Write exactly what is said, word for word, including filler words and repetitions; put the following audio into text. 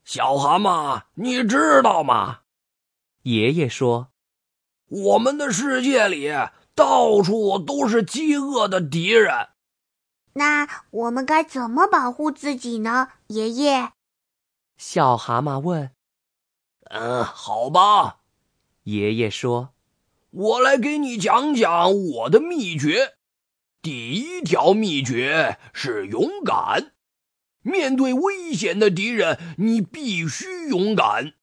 小蛤蟆，你知道吗？ 爷爷说， 我们的世界里到处都是饥饿的敌人。 那我们该怎么保护自己呢，爷爷？ 小蛤蟆问。 嗯，好吧， 爷爷说， 我来给你讲讲我的秘诀。第一条秘诀是勇敢。面对危险的敌人，你必须勇敢。